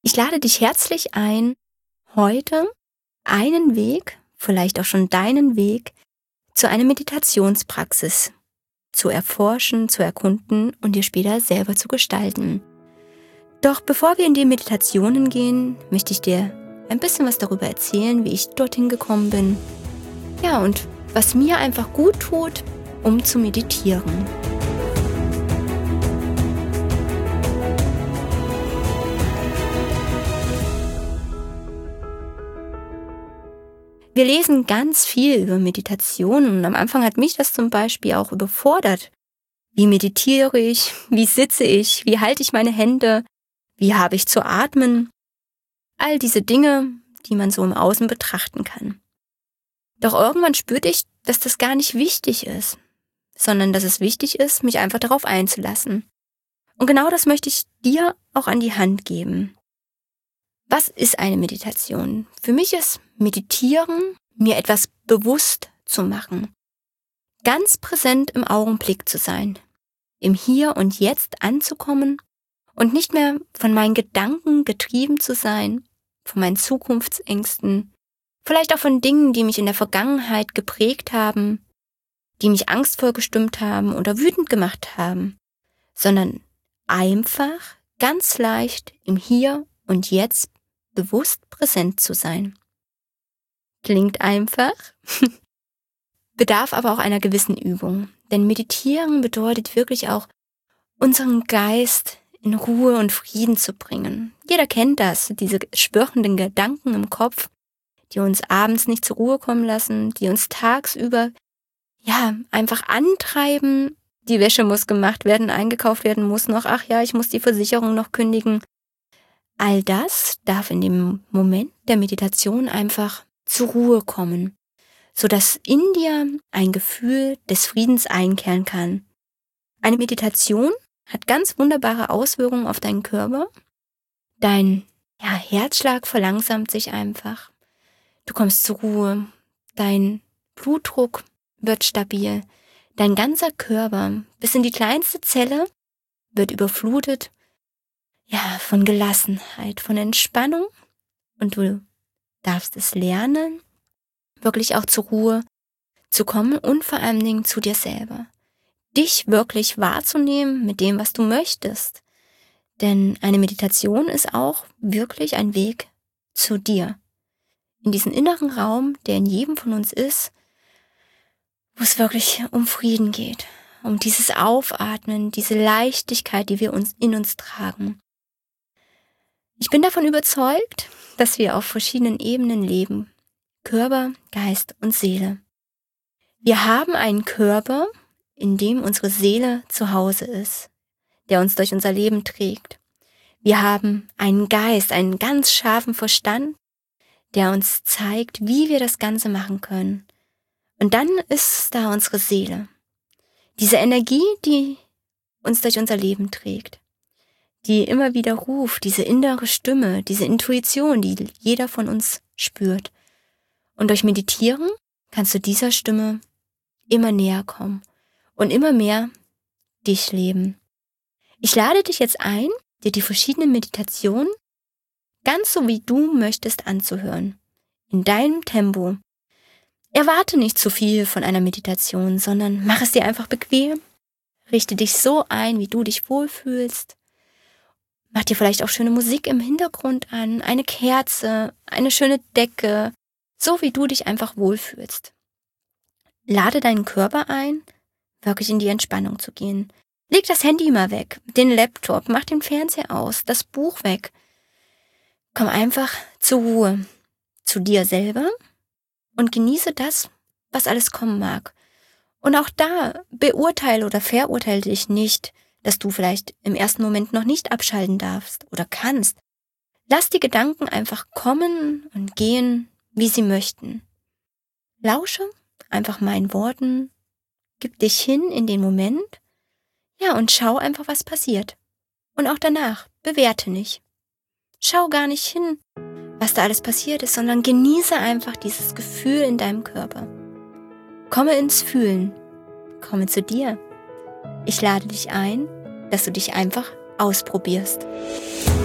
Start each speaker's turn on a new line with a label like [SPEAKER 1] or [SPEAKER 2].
[SPEAKER 1] Ich lade dich herzlich ein, heute einen Weg, vielleicht auch schon deinen Weg, zu einer Meditationspraxis zu erforschen, zu erkunden und dir später selber zu gestalten. Doch bevor wir in die Meditationen gehen, möchte ich dir ein bisschen was darüber erzählen, wie ich dorthin gekommen bin. Ja, und was mir einfach gut tut, um zu meditieren. Wir lesen ganz viel über Meditation und am Anfang hat mich das zum Beispiel auch überfordert. Wie meditiere ich? Wie sitze ich? Wie halte ich meine Hände? Wie habe ich zu atmen? All diese Dinge, die man so im Außen betrachten kann. Doch irgendwann spürte ich, dass das gar nicht wichtig ist, sondern dass es wichtig ist, mich einfach darauf einzulassen. Und genau das möchte ich dir auch an die Hand geben. Was ist eine Meditation? Für mich ist Meditieren, mir etwas bewusst zu machen. Ganz präsent im Augenblick zu sein. Im Hier und Jetzt anzukommen und nicht mehr von meinen Gedanken getrieben zu sein, von meinen Zukunftsängsten, vielleicht auch von Dingen, die mich in der Vergangenheit geprägt haben, die mich angstvoll gestimmt haben oder wütend gemacht haben, sondern einfach ganz leicht im Hier und Jetzt bewusst präsent zu sein. Klingt einfach, bedarf aber auch einer gewissen Übung. Denn Meditieren bedeutet wirklich auch, unseren Geist in Ruhe und Frieden zu bringen. Jeder kennt das, diese schwirrenden Gedanken im Kopf, die uns abends nicht zur Ruhe kommen lassen, die uns tagsüber einfach antreiben. Die Wäsche muss gemacht werden, eingekauft werden muss noch. Ach ja, ich muss die Versicherung noch kündigen. All das darf in dem Moment der Meditation einfach zur Ruhe kommen, sodass in dir ein Gefühl des Friedens einkehren kann. Eine Meditation hat ganz wunderbare Auswirkungen auf deinen Körper. Dein Herzschlag verlangsamt sich einfach. Du kommst zur Ruhe. Dein Blutdruck wird stabil. Dein ganzer Körper, bis in die kleinste Zelle, wird überflutet von Gelassenheit, von Entspannung. Und du darfst es lernen, wirklich auch zur Ruhe zu kommen und vor allen Dingen zu dir selber. Dich wirklich wahrzunehmen mit dem, was du möchtest. Denn eine Meditation ist auch wirklich ein Weg zu dir. In diesen inneren Raum, der in jedem von uns ist, wo es wirklich um Frieden geht. Um dieses Aufatmen, diese Leichtigkeit, die wir in uns tragen. Ich bin davon überzeugt, dass wir auf verschiedenen Ebenen leben. Körper, Geist und Seele. Wir haben einen Körper, in dem unsere Seele zu Hause ist, der uns durch unser Leben trägt. Wir haben einen Geist, einen ganz scharfen Verstand, der uns zeigt, wie wir das Ganze machen können. Und dann ist da unsere Seele. Diese Energie, die uns durch unser Leben trägt, die immer wieder ruft, diese innere Stimme, diese Intuition, die jeder von uns spürt. Und durch Meditieren kannst du dieser Stimme immer näher kommen und immer mehr dich leben. Ich lade dich jetzt ein, dir die verschiedenen Meditationen ganz so wie du möchtest anzuhören. In deinem Tempo. Erwarte nicht zu viel von einer Meditation, sondern mach es dir einfach bequem. Richte dich so ein, wie du dich wohlfühlst. Mach dir vielleicht auch schöne Musik im Hintergrund an, eine Kerze, eine schöne Decke, so wie du dich einfach wohlfühlst. Lade deinen Körper ein, wirklich in die Entspannung zu gehen. Leg das Handy mal weg, den Laptop, mach den Fernseher aus, das Buch weg. Komm einfach zur Ruhe, zu dir selber und genieße das, was alles kommen mag. Und auch da beurteile oder verurteile dich nicht, dass du vielleicht im ersten Moment noch nicht abschalten darfst oder kannst. Lass die Gedanken einfach kommen und gehen, wie sie möchten. Lausche einfach meinen Worten, gib dich hin in den Moment, und schau einfach, was passiert. Und auch danach, bewerte nicht. Schau gar nicht hin, was da alles passiert ist, sondern genieße einfach dieses Gefühl in deinem Körper. Komme ins Fühlen, komme zu dir. Ich lade dich ein, dass du dich einfach ausprobierst.